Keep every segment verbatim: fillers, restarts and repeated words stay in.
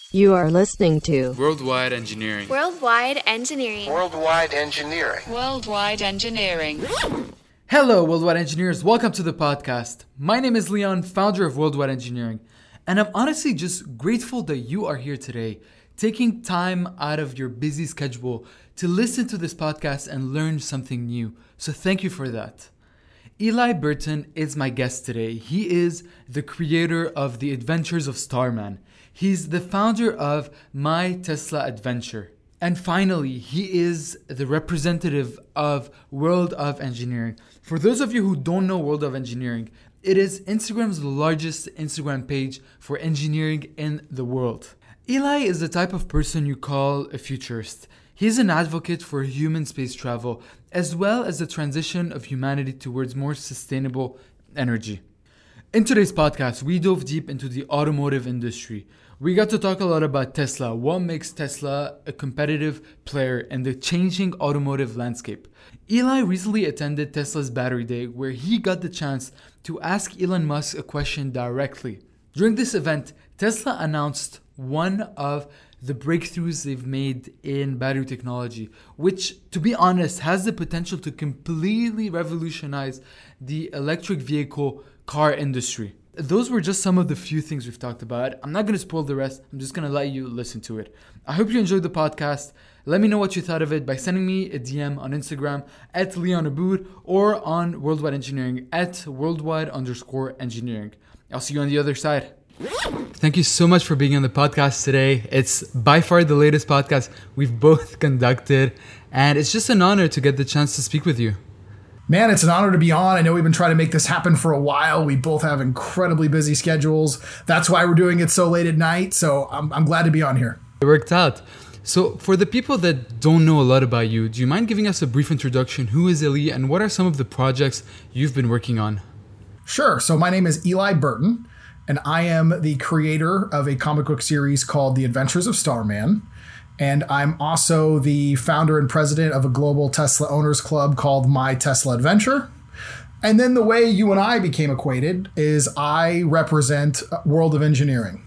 You are listening to Worldwide Engineering. Worldwide Engineering. Worldwide Engineering. Worldwide Engineering. Hello, Worldwide Engineers. Welcome to the podcast. My name is Leon, founder of Worldwide Engineering, and I'm honestly just grateful that you are here today, taking time out of your busy schedule to listen to this podcast and learn something new. So thank you for that. Eli Burton is my guest today. He is the creator of The Adventures of Starman. He's the founder of My Tesla Adventure. And finally, he is the representative of World of Engineering. For those of you who don't know World of Engineering, it is Instagram's largest Instagram page for engineering in the world. Eli is the type of person you call a futurist. He's an advocate for human space travel, as well as the transition of humanity towards more sustainable energy. In today's podcast, we dove deep into the automotive industry. We got to talk a lot about Tesla, what makes Tesla a competitive player in the changing automotive landscape. Eli recently attended Tesla's Battery Day, where he got the chance to ask Elon Musk a question directly. During this event, Tesla announced one of the breakthroughs they've made in battery technology, which, to be honest, has the potential to completely revolutionize the electric vehicle car industry. Those were just some of the few things we've talked about. I'm not going to spoil the rest. I'm just going to let you listen to it. I hope you enjoyed the podcast. Let me know what you thought of it by sending me a D M on Instagram at Leon Aboud or on Worldwide Engineering at worldwide underscore engineering. I'll see you on the other side. Thank you so much for being on the podcast today. It's by far the latest podcast we've both conducted, and it's just an honor to get the chance to speak with you. Man, it's an honor to be on. I know we've been trying to make this happen for a while. We both have incredibly busy schedules. That's why we're doing it so late at night. So I'm, I'm glad to be on here. It worked out. So for the people that don't know a lot about you, do you mind giving us a brief introduction? Who is Eli and what are some of the projects you've been working on? Sure. So my name is Eli Burton, and I am the creator of a comic book series called The Adventures of Starman. And I'm also the founder and president of a global Tesla owners club called My Tesla Adventure. And then the way you and I became acquainted is I represent World of Engineering.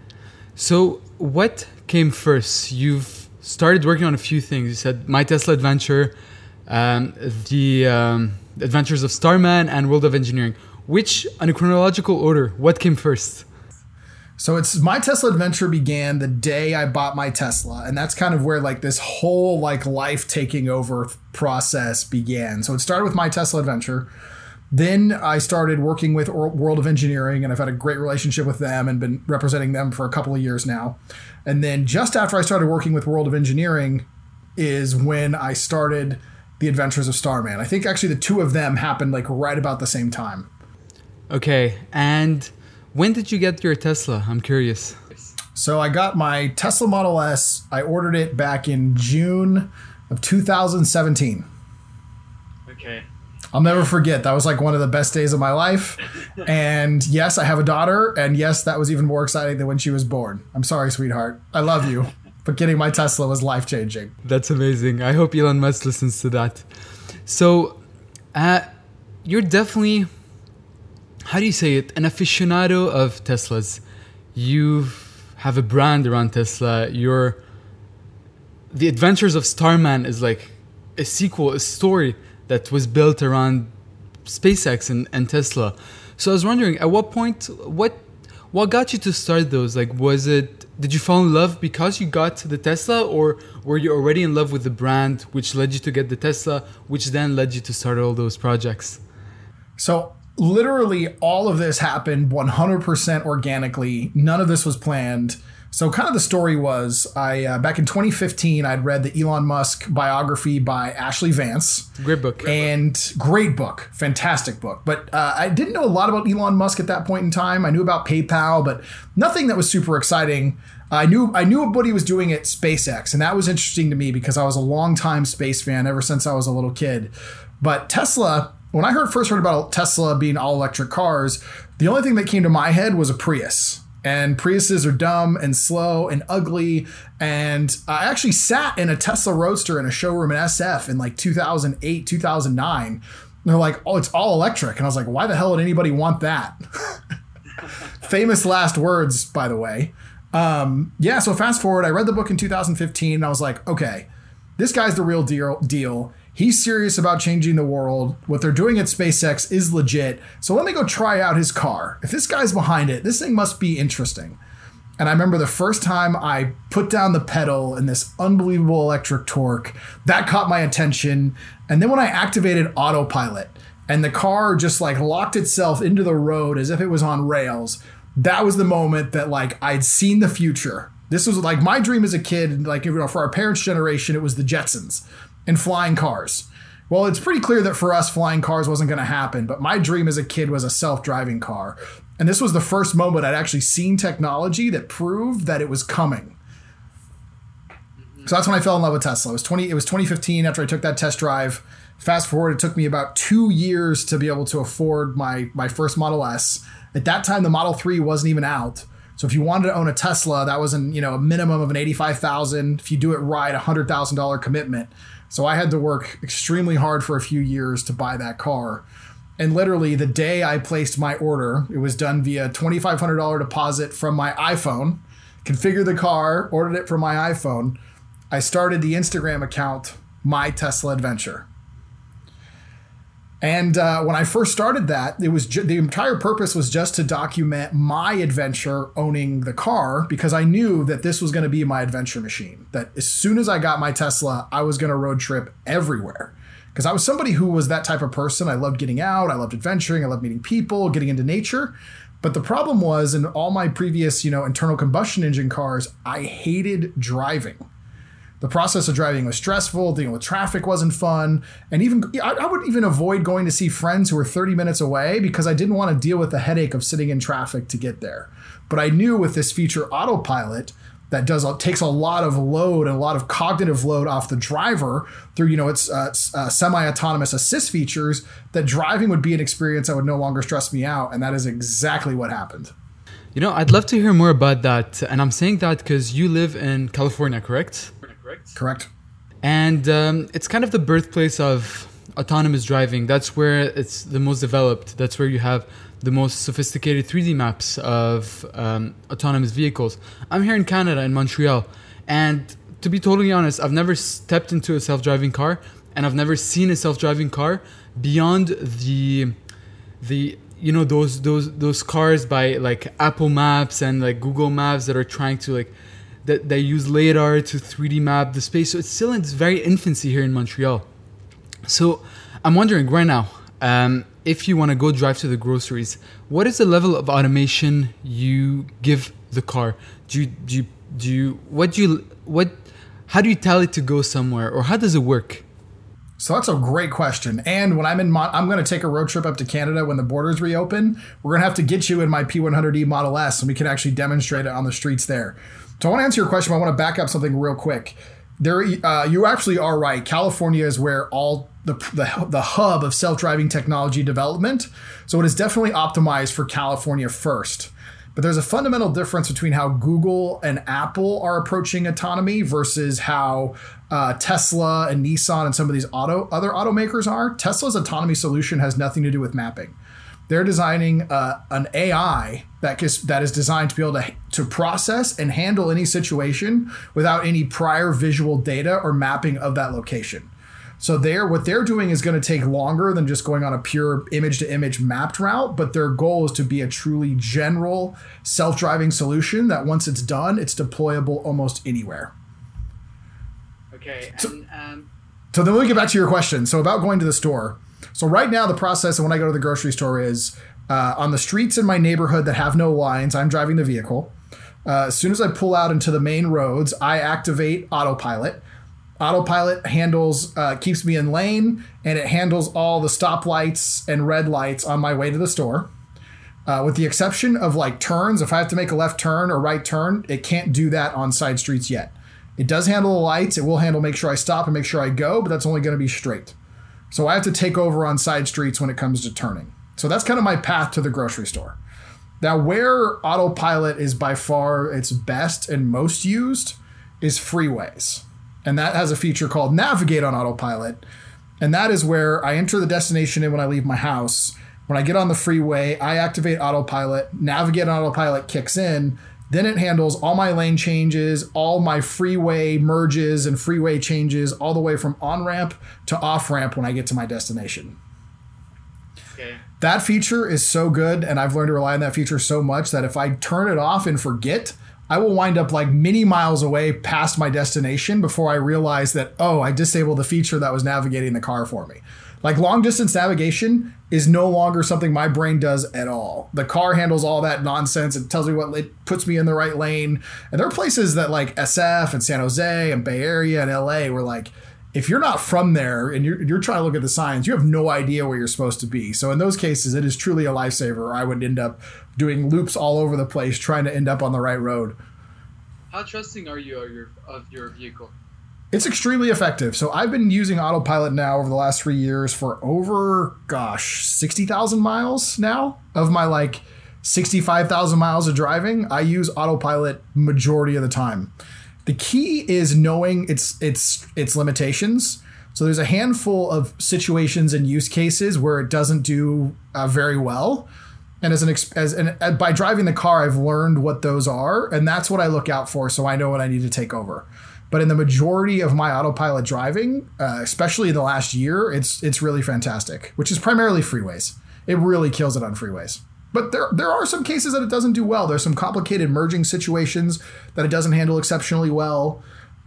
So what came first? You've started working on a few things. You said My Tesla Adventure, um, The um, Adventures of Starman, and World of Engineering. Which, in a chronological order, what came first? So it's My Tesla Adventure began the day I bought my Tesla. And that's kind of where like this whole like life taking over process began. So it started with My Tesla Adventure. Then I started working with World of Engineering, and I've had a great relationship with them and been representing them for a couple of years now. And then just after I started working with World of Engineering is when I started The Adventures of Starman. I think actually the two of them happened like right about the same time. Okay, and when did you get your Tesla? I'm curious. So I got my Tesla Model S. I ordered it back in June of two thousand seventeen. Okay. I'll never forget. That was like one of the best days of my life. And yes, I have a daughter. And yes, that was even more exciting than when she was born. I'm sorry, sweetheart. I love you. But getting my Tesla was life-changing. That's amazing. I hope Elon Musk listens to that. So uh, you're definitely... how do you say it? An aficionado of Teslas. You have a brand around Tesla. You're The Adventures of Starman is like a sequel, a story that was built around SpaceX and, and Tesla. So I was wondering, at what point, what what got you to start those? Like, was it, did you fall in love because you got the Tesla, or were you already in love with the brand, which led you to get the Tesla, which then led you to start all those projects? So literally all of this happened one hundred percent organically. None of this was planned. So kind of the story was, I uh, back in twenty fifteen, I'd read the Elon Musk biography by Ashley Vance. Great book. And great book. Fantastic book. But uh, I didn't know a lot about Elon Musk at that point in time. I knew about PayPal, but nothing that was super exciting. I knew I knew what he was doing at SpaceX, and that was interesting to me because I was a longtime space fan ever since I was a little kid. But Tesla... when I heard first heard about Tesla being all electric cars, the only thing that came to my head was a Prius. And Priuses are dumb and slow and ugly. And I actually sat in a Tesla Roadster in a showroom in S F in like two thousand eight, two thousand nine. And they're like, oh, it's all electric. And I was like, why the hell would anybody want that? Famous last words, by the way. Um, yeah, so fast forward, I read the book in two thousand fifteen and I was like, okay, this guy's the real deal. deal. He's serious about changing the world. What they're doing at SpaceX is legit. So let me go try out his car. If this guy's behind it, this thing must be interesting. And I remember the first time I put down the pedal in this unbelievable electric torque, that caught my attention. And then when I activated autopilot and the car just like locked itself into the road as if it was on rails, that was the moment that like I'd seen the future. This was like my dream as a kid, like, you know, for our parents' generation, it was the Jetsons and flying cars. Well, it's pretty clear that for us, flying cars wasn't going to happen, but my dream as a kid was a self-driving car. And this was the first moment I'd actually seen technology that proved that it was coming. So that's when I fell in love with Tesla. It was twenty. It was twenty fifteen after I took that test drive. Fast forward, it took me about two years to be able to afford my, my first Model S. At that time, the Model three wasn't even out. So if you wanted to own a Tesla, that was an, you know, a minimum of an eighty-five thousand dollars. If you do it right, a one hundred thousand dollars commitment. So I had to work extremely hard for a few years to buy that car. And literally the day I placed my order, it was done via twenty-five hundred dollars deposit from my iPhone, configured the car, ordered it from my iPhone. I started the Instagram account, My Tesla Adventure. And uh, when I first started that, it was ju- the entire purpose was just to document my adventure owning the car, because I knew that this was going to be my adventure machine. That as soon as I got my Tesla, I was going to road trip everywhere. Because I was somebody who was that type of person. I loved getting out. I loved adventuring. I loved meeting people, getting into nature. But the problem was, in all my previous, you know, internal combustion engine cars, I hated driving. The process of driving was stressful. Dealing with traffic wasn't fun. And even I, I would even avoid going to see friends who were thirty minutes away because I didn't want to deal with the headache of sitting in traffic to get there. But I knew with this feature, autopilot, that does takes a lot of load and a lot of cognitive load off the driver through, you know, its uh, uh, semi-autonomous assist features, that driving would be an experience that would no longer stress me out. And that is exactly what happened. You know, I'd love to hear more about that. And I'm saying that because you live in California, correct? Correct. And um, it's kind of the birthplace of autonomous driving. That's where it's the most developed. That's where you have the most sophisticated three D maps of um, autonomous vehicles. I'm here in Canada, in Montreal. And to be totally honest, I've never stepped into a self-driving car, and I've never seen a self-driving car beyond the, the you know, those those those cars by like Apple Maps and like Google Maps that are trying to like, that they use LiDAR to three D map the space. So it's still in its very infancy here in Montreal. So I'm wondering right now, um, if you want to go drive to the groceries, what is the level of automation you give the car? Do you, do you, do you, what do you, what, how do you tell it to go somewhere, or how does it work? So that's a great question. And when I'm in, Mon- I'm going to take a road trip up to Canada when the borders reopen. We're going to have to get you in my P one hundred D Model S, and we can actually demonstrate it on the streets there. So I want to answer your question, but I want to back up something real quick. There, uh, you actually are right. California is where all the, the the hub of self-driving technology development. So it is definitely optimized for California first. But there's a fundamental difference between how Google and Apple are approaching autonomy versus how uh, Tesla and Nissan and some of these auto other automakers are. Tesla's autonomy solution has nothing to do with mapping. They're designing uh, an A I that is, that is designed to be able to, to process and handle any situation without any prior visual data or mapping of that location. So they're, what they're doing is going to take longer than just going on a pure image-to-image mapped route, but their goal is to be a truly general self-driving solution that once it's done, it's deployable almost anywhere. Okay. So, and, um... so then let me get back to your question. So about going to the store. So right now, the process when I go to the grocery store is uh, on the streets in my neighborhood that have no lines, I'm driving the vehicle. Uh, as soon as I pull out into the main roads, I activate autopilot. Autopilot handles, uh, keeps me in lane, and it handles all the stoplights and red lights on my way to the store. Uh, with the exception of like turns, if I have to make a left turn or right turn, it can't do that on side streets yet. It does handle the lights. It will handle make sure I stop and make sure I go, but that's only going to be straight. So I have to take over on side streets when it comes to turning. So that's kind of my path to the grocery store. Now, where autopilot is by far its best and most used is freeways. And that has a feature called Navigate on Autopilot. And that is where I enter the destination in when I leave my house. When I get on the freeway, I activate autopilot, Navigate on Autopilot kicks in, Then it handles all my lane changes, all my freeway merges and freeway changes, all the way from on-ramp to off-ramp when I get to my destination. Okay. That feature is so good, and I've learned to rely on that feature so much that if I turn it off and forget, I will wind up like many miles away past my destination before I realize that, oh, I disabled the feature that was navigating the car for me. Like long distance navigation is no longer something my brain does at all. The car handles all that nonsense. It tells me what, it puts me in the right lane. And there are places that like S F and San Jose and Bay Area and L A where like, if you're not from there and you're, you're trying to look at the signs, you have no idea where you're supposed to be. So in those cases, it is truly a lifesaver. I would end up doing loops all over the place trying to end up on the right road. How trusting are you of your, of your vehicle? It's extremely effective. So I've been using autopilot now over the last three years for over, gosh, sixty thousand miles now of my like sixty-five thousand miles of driving. I use autopilot majority of the time. The key is knowing its its its limitations. So there's a handful of situations and use cases where it doesn't do uh, very well. And as an as an, uh, by driving the car, I've learned what those are, and that's what I look out for. So I know what I need to take over. But in the majority of my autopilot driving, uh, especially in the last year, it's it's really fantastic, which is primarily freeways. It really kills it on freeways. But there there are some cases that it doesn't do well. There's some complicated merging situations that it doesn't handle exceptionally well.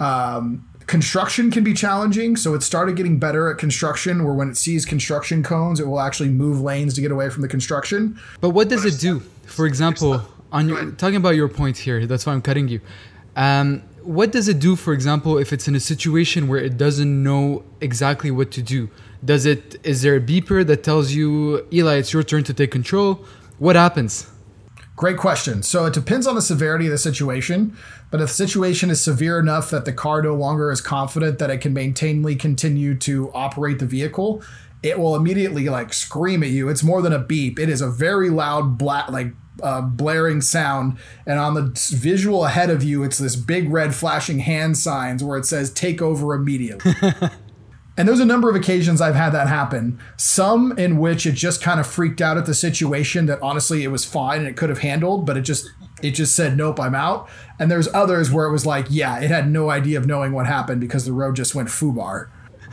Um, construction can be challenging, so it started getting better at construction, where when it sees construction cones, it will actually move lanes to get away from the construction. But what does it do? For example, on your, talking about your point here, that's why I'm cutting you. Um, what does it do, for example, if it's in a situation where it doesn't know exactly what to do? Does it? Is there a beeper that tells you, Eli, it's your turn to take control? What happens? Great question. So it depends on the severity of the situation, but if the situation is severe enough that the car no longer is confident that it can maintainly continue to operate the vehicle, it will immediately like scream at you. It's more than a beep. It is a very loud, bla- like uh, blaring sound. And on the visual ahead of you, it's this big red flashing hand signs where it says take over immediately. And there's a number of occasions I've had that happen. Some in which it just kind of freaked out at the situation that honestly it was fine and it could have handled, but it just it just said, nope, I'm out. And there's others where it was like, yeah, it had no idea of knowing what happened because the road just went foobar.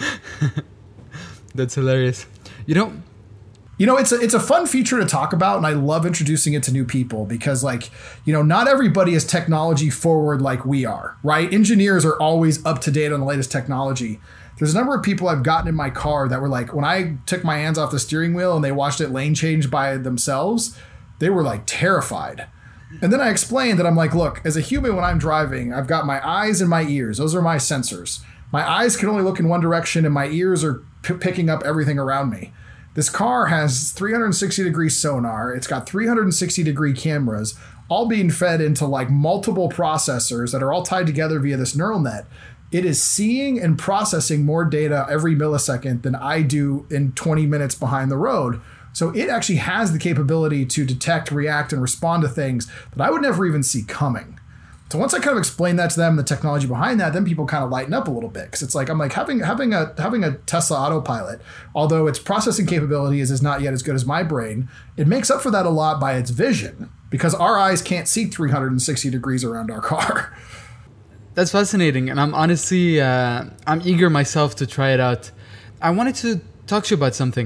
That's hilarious. You know, You know, it's a, it's a fun feature to talk about, and I love introducing it to new people because, like, you know, not everybody is technology forward like we are, right? Engineers are always up to date on the latest technology. There's a number of people I've gotten in my car that were like, when I took my hands off the steering wheel and they watched it lane change by themselves, they were like terrified. And then I explained that I'm like, look, as a human, when I'm driving, I've got my eyes and my ears. Those are my sensors. My eyes can only look in one direction and my ears are p- picking up everything around me. This car has three hundred sixty degree sonar. It's got three hundred sixty degree cameras, all being fed into like multiple processors that are all tied together via this neural net. It is seeing and processing more data every millisecond than I do in twenty minutes behind the road. So it actually has the capability to detect, react, and respond to things that I would never even see coming. So once I kind of explain that to them, the technology behind that, then people kind of lighten up a little bit because it's like I'm like having having a having a Tesla autopilot, although its processing capabilities is not yet as good as my brain, it makes up for that a lot by its vision because our eyes can't see three hundred sixty degrees around our car. that's fascinating, and I'm honestly uh, I'm eager myself to try it out. I wanted to talk to you about something.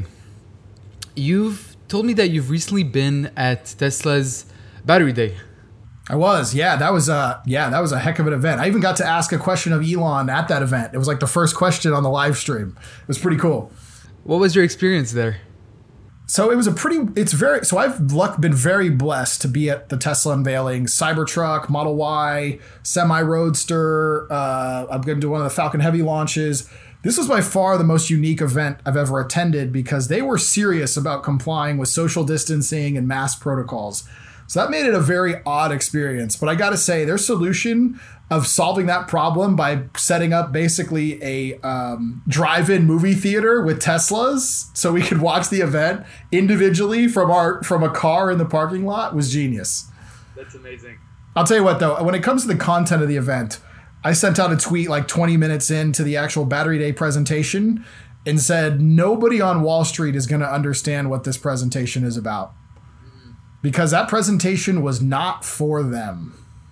You've told me that you've recently been at Tesla's Battery Day. I was, yeah, that was a, yeah, that was a heck of an event. I even got to ask a question of Elon at that event. It was like the first question on the live stream. It was pretty cool. What was your experience there? So it was a pretty, it's very, so I've luck, been very blessed to be at the Tesla unveiling Cybertruck, Model Y, Semi-Roadster. Uh, I'm going to do one of the Falcon Heavy launches. This was by far the most unique event I've ever attended because they were serious about complying with social distancing and mask protocols. So that made it a very odd experience. But I got to say, their solution of solving that problem by setting up basically a um, drive-in movie theater with Teslas so we could watch the event individually from our from a car in the parking lot was genius. That's amazing. I'll tell you what, though, when it comes to the content of the event, I sent out a tweet like twenty minutes into the actual Battery Day presentation and said, nobody on Wall Street is going to understand what this presentation is about. Because that presentation was not for them.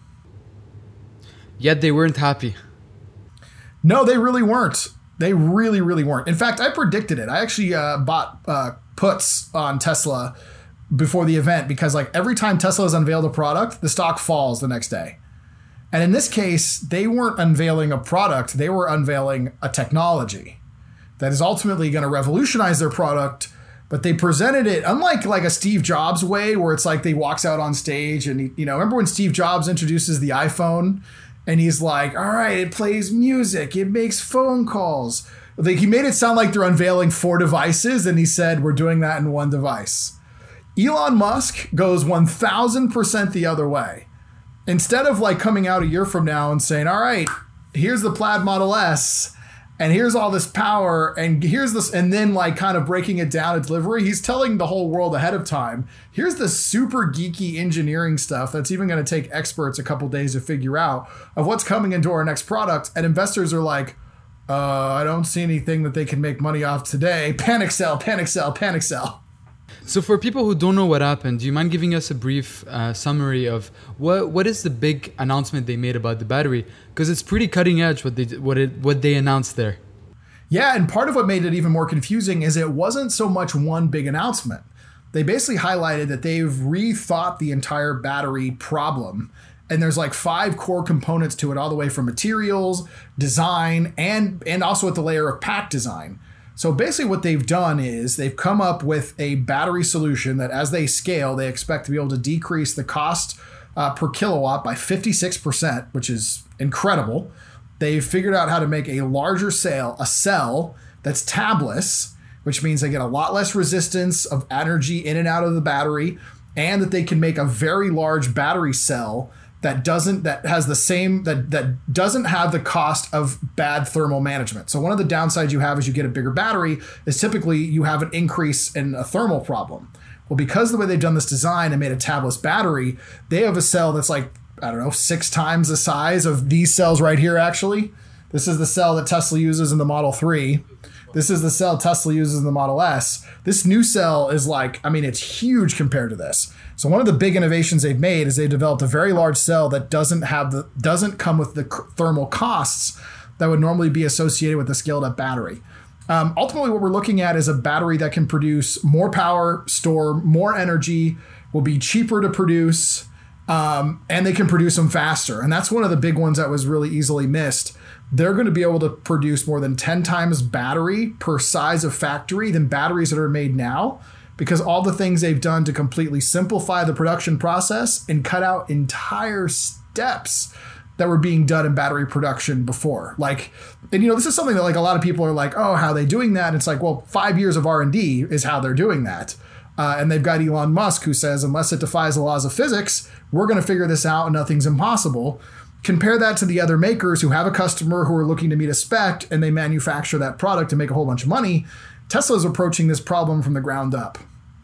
yet they weren't happy. No, they really weren't. They really, really weren't. In fact, I predicted it. I actually uh, bought uh, puts on Tesla before the event because like every time Tesla has unveiled a product, the stock falls the next day. And in this case, they weren't unveiling a product. They were unveiling a technology that is ultimately going to revolutionize their product. But they presented it unlike like a Steve Jobs way where it's like they walks out on stage and, he, you know, remember when Steve Jobs introduces the iPhone and he's like, all right, it plays music. It makes phone calls. Like he made it sound like they're unveiling four devices. And he said, we're doing that in one device. Elon Musk goes one thousand percent the other way. Instead of like coming out a year from now and saying, all right, here's the Plaid Model S and here's all this power and here's this, and then like kind of breaking it down at delivery, he's telling the whole world ahead of time, here's the super geeky engineering stuff that's even going to take experts a couple days to figure out of what's coming into our next product. And investors are like, uh, I don't see anything that they can make money off today. Panic sell, panic sell, panic sell. So for people who don't know what happened, do you mind giving us a brief uh, summary of what what is the big announcement they made about the battery? Because it's pretty cutting edge what they what it what they announced there. Yeah, and part of what made it even more confusing is it wasn't so much one big announcement. They basically highlighted that they've rethought the entire battery problem. And there's like five core components to it, all the way from materials, design, and and also at the layer of pack design. So basically what they've done is they've come up with a battery solution that as they scale, they expect to be able to decrease the cost uh, per kilowatt by fifty-six percent, which is incredible. They've figured out how to make a larger cell, a cell that's tabless, which means they get a lot less resistance of energy in and out of the battery, and that they can make a very large battery cell that doesn't that has the same that that doesn't have the cost of bad thermal management. So one of the downsides you have as you get a bigger battery is typically you have an increase in a thermal problem. Well, because of the way they've done this design and made a tabless battery, they have a cell that's like, I don't know, six times the size of these cells right here, actually. This is the cell that Tesla uses in the Model three. This is the cell Tesla uses in the Model S. This new cell is like, I mean, it's huge compared to this. So one of the big innovations they've made is they developed a very large cell that doesn't have the doesn't come with the thermal costs that would normally be associated with the scaled up battery. Um, ultimately, what we're looking at is a battery that can produce more power, store more energy, will be cheaper to produce, um, and they can produce them faster. And that's one of the big ones that was really easily missed. They're going to be able to produce more than ten times battery per size of factory than batteries that are made now, because all the things they've done to completely simplify the production process and cut out entire steps that were being done in battery production before. Like, and you know, this is something that like a lot of people are like, oh, how are they doing that? And it's like, well, five years of R and D is how they're doing that. Uh, and they've got Elon Musk who says, unless it defies the laws of physics, we're going to figure this out and nothing's impossible. Compare that to the other makers who have a customer who are looking to meet a spec and they manufacture that product to make a whole bunch of money. Tesla's approaching this problem from the ground up.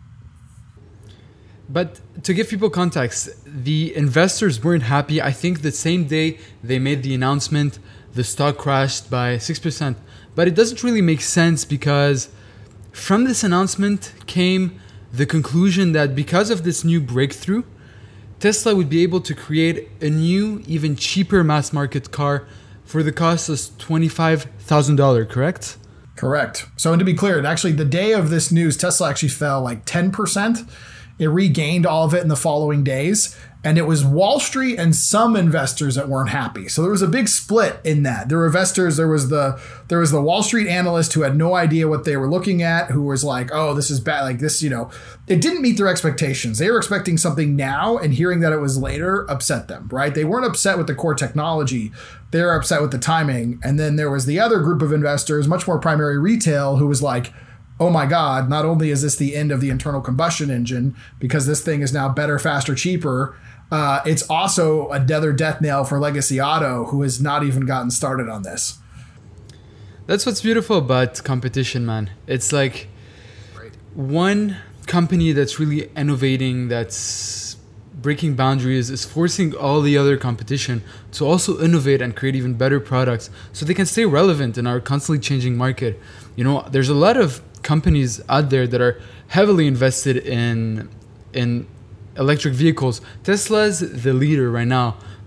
But to give people context, the investors weren't happy. I think the same day they made the announcement, the stock crashed by six percent. But it doesn't really make sense because from this announcement came the conclusion that because of this new breakthrough, Tesla would be able to create a new, even cheaper mass market car for the cost of twenty-five thousand dollars, correct? Correct. So, and to be clear, actually the day of this news, Tesla actually fell like ten percent. It regained all of it in the following days. And it was Wall Street and some investors that weren't happy. So there was a big split in that. There were investors, there was the there was the Wall Street analyst who had no idea what they were looking at, who was like, oh, this is bad. Like this, you know, it didn't meet their expectations. They were expecting something now, and hearing that it was later upset them, right? They weren't upset with the core technology. They were upset with the timing. And then there was the other group of investors, much more primary retail, who was like, oh my God, not only is this the end of the internal combustion engine because this thing is now better, faster, cheaper, uh, it's also another death nail for Legacy Auto, who has not even gotten started on this. That's what's beautiful about competition, man. It's like one company that's really innovating, that's breaking boundaries, is forcing all the other competition to also innovate and create even better products so they can stay relevant in our constantly changing market. You know, there's a lot of companies out there that are heavily invested in in electric vehicles. Tesla's the leader right now,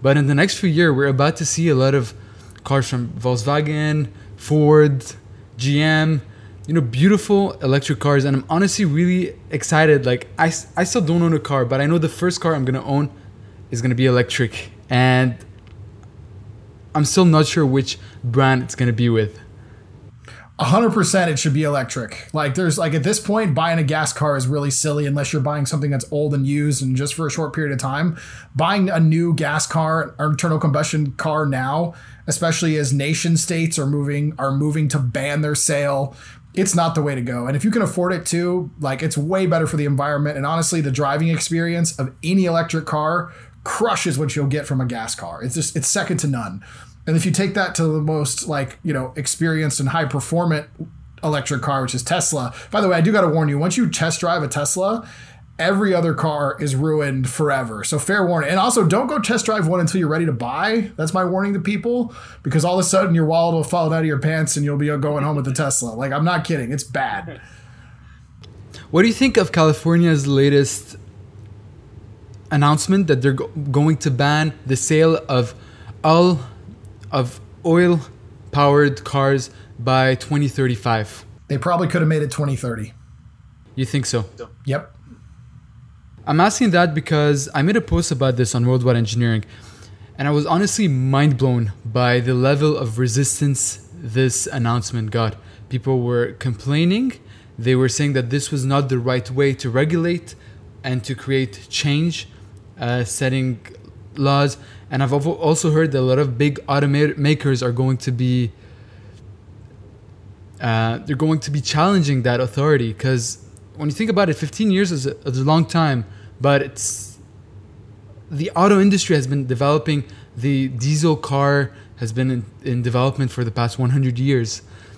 But in the next few years, we're about to see a lot of cars from Volkswagen, Ford, G M, you know, beautiful electric cars. And I'm honestly really excited. Like, I, I still don't own a car, but I know the first car I'm going to own is going to be electric. And I'm still not sure which brand it's going to be with. A hundred percent it should be electric. Like there's like at this point, buying a gas car is really silly unless you're buying something that's old and used and just for a short period of time. Buying a new gas car or internal combustion car now, especially as nation states are moving are moving to ban their sale, it's not the way to go. And if you can afford it too, like it's way better for the environment. And honestly, the driving experience of any electric car crushes what you'll get from a gas car. It's just it's second to none. And if you take that to the most like, you know, experienced and high performant electric car, which is Tesla. By the way, I do got to warn you, once you test drive a Tesla, every other car is ruined forever. So fair warning. And also don't go test drive one until you're ready to buy. That's my warning to people, because all of a sudden your wallet will fall out of your pants and you'll be going home with the Tesla. Like, I'm not kidding. It's bad. What do you think of California's latest announcement that they're go- going to ban the sale of all of oil-powered cars by twenty thirty-five? They probably could have made it twenty thirty. You think so? Yep. I'm asking that because I made a post about this on Worldwide Engineering, and I was honestly mind blown by the level of resistance this announcement got. People were complaining. They were saying that this was not the right way to regulate and to create change, uh, setting laws. And I've also heard that a lot of big automakers are going to be uh, they're going to be challenging that authority, because when you think about it, fifteen years is a, is a long time, but it's the auto industry has been developing. The diesel car has been in, in development for the past one hundred years.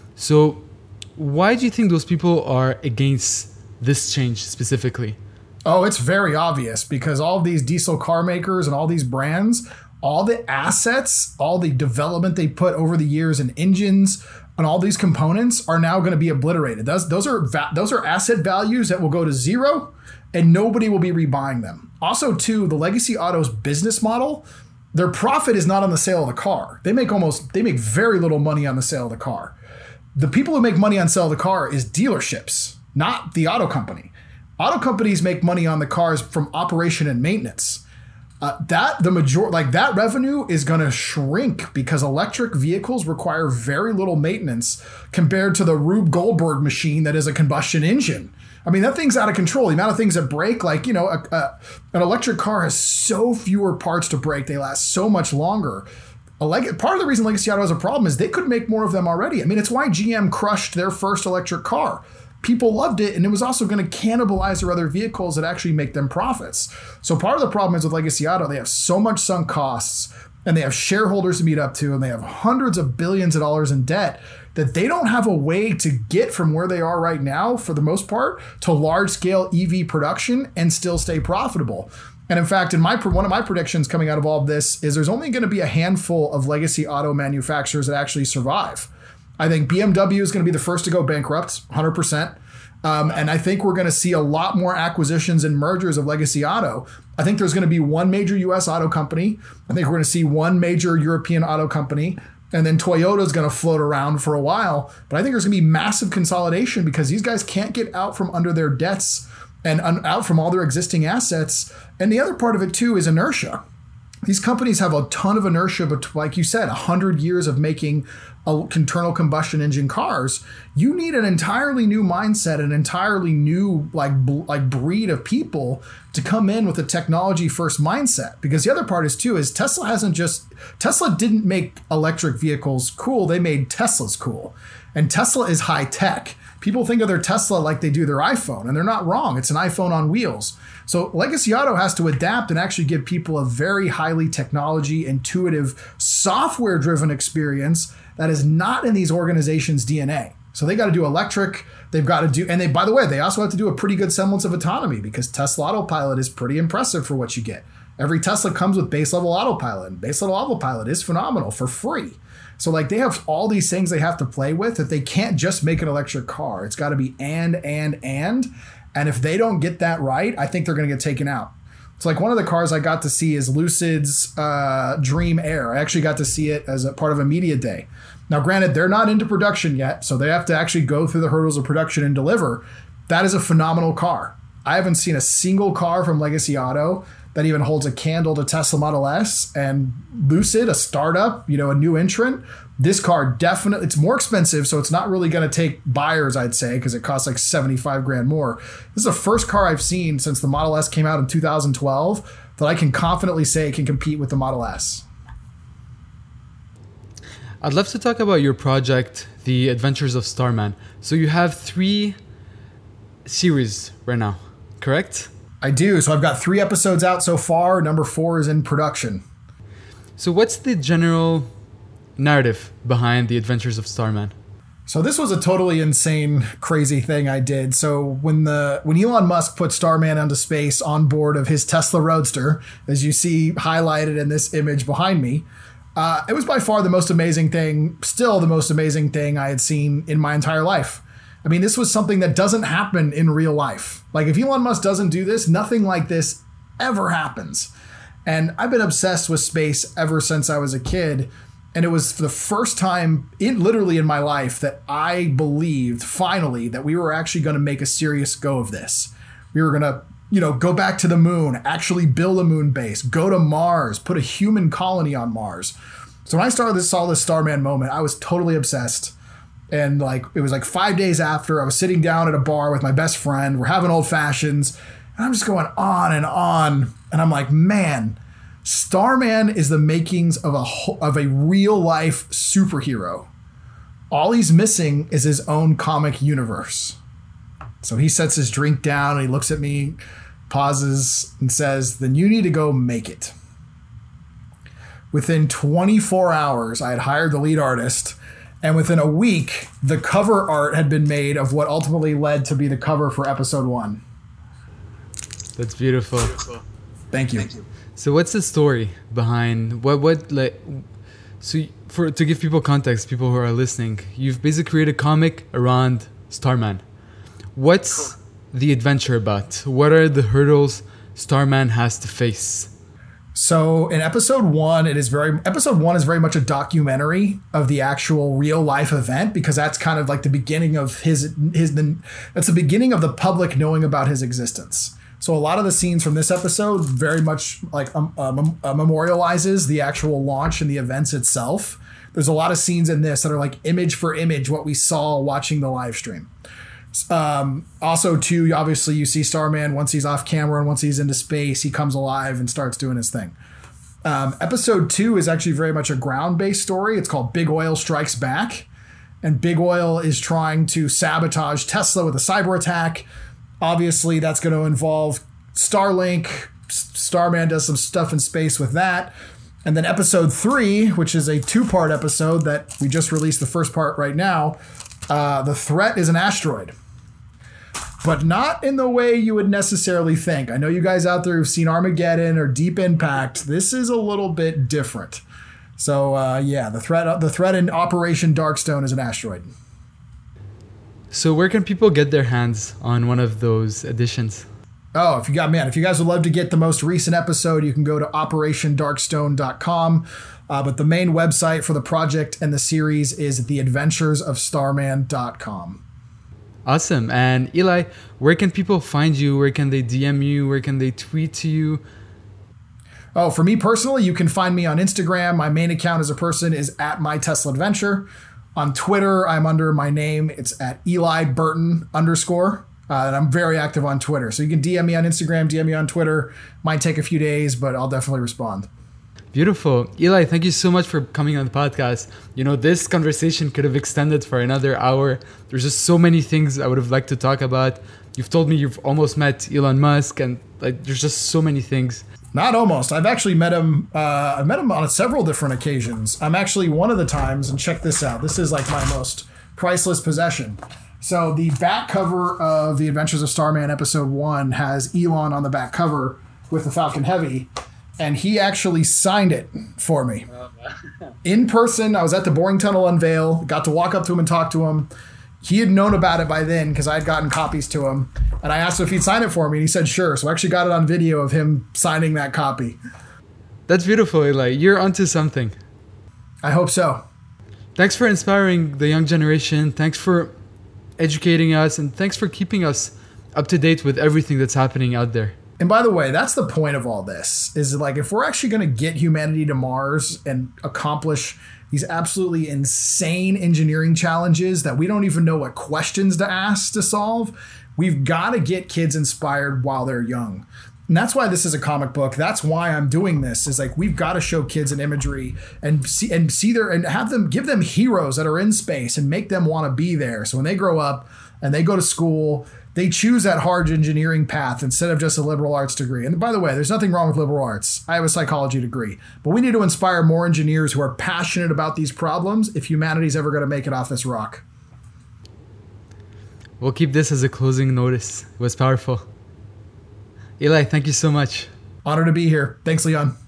So why do you think those people are against this change specifically? Oh, it's very obvious, because all of these diesel car makers and all these brands, all the assets, all the development they put over the years in engines and all these components are now going to be obliterated. Those, those are va- those are asset values that will go to zero, and nobody will be rebuying them. Also, too, the Legacy Auto's business model, their profit is not on the sale of the car. They make almost they make very little money on the sale of the car. The people who make money on sale of the car is dealerships, not the auto company. Auto companies make money on the cars from operation and maintenance. Uh, that the major like that revenue is going to shrink because electric vehicles require very little maintenance compared to the Rube Goldberg machine that is a combustion engine. I mean, that thing's out of control. The amount of things that break, like, you know, a, a, an electric car has so fewer parts to break. They last so much longer. A leg- part of the reason Legacy Auto has a problem is they could make more of them already. I mean, it's why G M crushed their first electric car. People loved it, and it was also going to cannibalize their other vehicles that actually make them profits. So part of the problem is with Legacy Auto, they have so much sunk costs, and they have shareholders to meet up to, and they have hundreds of billions of dollars in debt that they don't have a way to get from where they are right now, for the most part, to large-scale E V production and still stay profitable. And in fact, in my one of my predictions coming out of all of this is there's only going to be a handful of Legacy Auto manufacturers that actually survive. I think B M W is going to be the first to go bankrupt, one hundred percent. Um, and I think we're going to see a lot more acquisitions and mergers of Legacy Auto. I think there's going to be one major U S auto company. I think we're going to see one major European auto company. And then Toyota is going to float around for a while. But I think there's going to be massive consolidation because these guys can't get out from under their debts and un- out from all their existing assets. And the other part of it, too, is inertia. These companies have a ton of inertia, but like you said, one hundred years of making internal combustion engine cars. You need an entirely new mindset, an entirely new like b- like breed of people to come in with a technology first mindset. Because the other part is too is Tesla hasn't just Tesla didn't make electric vehicles cool. They made Teslas cool, and Tesla is high tech. People think of their Tesla like they do their iPhone, and they're not wrong. It's an iPhone on wheels. So Legacy Auto has to adapt and actually give people a very highly technology, intuitive, software-driven experience that is not in these organizations' D N A. So they got to do electric. They've got to do, and they, by the way, they also have to do a pretty good semblance of autonomy because Tesla Autopilot is pretty impressive for what you get. Every Tesla comes with base level autopilot, and base level autopilot is phenomenal for free. So like they have all these things they have to play with that they can't just make an electric car. It's got to be and, and, and. And if they don't get that right, I think they're going to get taken out. It's like one of the cars I got to see is Lucid's uh, Dream Air. I actually got to see it as a part of a media day. Now, granted, they're not into production yet, so they have to actually go through the hurdles of production and deliver. That is a phenomenal car. I haven't seen a single car from Legacy Auto that even holds a candle to Tesla Model S. And Lucid, a startup, you know, a new entrant, this car definitely, it's more expensive, so it's not really going to take buyers, I'd say, because it costs like seventy-five grand more. This is the first car I've seen since the Model S came out in two thousand twelve that I can confidently say it can compete with the Model S. I'd love to talk about your project, The Adventures of Starman. So you have three series right now, correct? I do. So I've got three episodes out so far. Number four is in production. So what's the general narrative behind The Adventures of Starman? So this was a totally insane, crazy thing I did. So when the when Elon Musk put Starman into space on board of his Tesla Roadster, as you see highlighted in this image behind me, uh, it was by far the most amazing thing, still the most amazing thing I had seen in my entire life. I mean, this was something that doesn't happen in real life. Like if Elon Musk doesn't do this, nothing like this ever happens. And I've been obsessed with space ever since I was a kid. And it was for the first time in literally in my life that I believed finally that we were actually going to make a serious go of this. We were going to, you know, go back to the moon, actually build a moon base, go to Mars, put a human colony on Mars. So when I started this, saw this Starman moment, I was totally obsessed. And like, it was like five days after I was sitting down at a bar with my best friend, we're having old fashions, and I'm just going on and on. And I'm like, man, Starman is the makings of a of a real life superhero. All he's missing is his own comic universe. So he sets his drink down and he looks at me, pauses, and says, then you need to go make it. Within twenty-four hours, I had hired the lead artist, and within a week, the cover art had been made of what ultimately led to be the cover for episode one. That's beautiful. Thank you. Thank you. So what's the story behind what what like so for to give people context, people who are listening, you've basically created a comic around Starman. What's the adventure about? What are the hurdles Starman has to face? So in episode one, it is very episode one is very much a documentary of the actual real life event, because that's kind of like the beginning of his his the, that's the beginning of the public knowing about his existence. So a lot of the scenes from this episode very much like um, uh, mem- uh, memorializes the actual launch and the events itself. There's a lot of scenes in this that are like image for image what we saw watching the live stream. Um, also, too, obviously you see Starman once he's off camera and once he's into space, he comes alive and starts doing his thing. Um, episode two is actually very much a ground-based story. It's called Big Oil Strikes Back. And Big Oil is trying to sabotage Tesla with a cyber attack. Obviously, that's going to involve Starlink. Starman does some stuff in space with that. And then episode three, which is a two-part episode that we just released the first part right now, uh, the threat is an asteroid. But not in the way you would necessarily think. I know you guys out there who've seen Armageddon or Deep Impact. This is a little bit different. So, uh, yeah, the threat, the threat in Operation Darkstone is an asteroid. So where can people get their hands on one of those editions? Oh, if you got, man, if you guys would love to get the most recent episode, you can go to operation darkstone dot com. Uh, but the main website for the project and the series is the adventures of starman dot com. Awesome. And Eli, where can people find you? Where can they D M you? Where can they tweet to you? Oh, for me personally, you can find me on Instagram. My main account as a person is at My Tesla Adventure. On Twitter, I'm under my name. It's at Eli Burton underscore. Uh, and I'm very active on Twitter. So you can D M me on Instagram, D M me on Twitter. Might take a few days, but I'll definitely respond. Beautiful. Eli, thank you so much for coming on the podcast. You know, this conversation could have extended for another hour. There's just so many things I would have liked to talk about. You've told me you've almost met Elon Musk, and like, there's just so many things. Not almost. I've actually met him. Uh, I've met him on several different occasions. I'm actually one of the times, and check this out. This is like my most priceless possession. So the back cover of The Adventures of Starman episode one has Elon on the back cover with the Falcon Heavy, and he actually signed it for me. In person, I was at the Boring Tunnel unveil, got to walk up to him and talk to him. He had known about it by then because I had gotten copies to him. And I asked him if he'd sign it for me, and he said sure. So I actually got it on video of him signing that copy. That's beautiful, Eli. You're onto something. I hope so. Thanks for inspiring the young generation. Thanks for educating us. And thanks for keeping us up to date with everything that's happening out there. And by the way, that's the point of all this, is like if we're actually going to get humanity to Mars and accomplish these absolutely insane engineering challenges that we don't even know what questions to ask to solve, we've got to get kids inspired while they're young. And that's why this is a comic book. That's why I'm doing this, is like we've got to show kids an imagery and see and see their and have them give them heroes that are in space and make them want to be there. So when they grow up and they go to school, they choose that hard engineering path instead of just a liberal arts degree. And by the way, there's nothing wrong with liberal arts. I have a psychology degree. But we need to inspire more engineers who are passionate about these problems if humanity's ever going to make it off this rock. We'll keep this as a closing notice. It was powerful. Eli, thank you so much. Honor to be here. Thanks, Leon.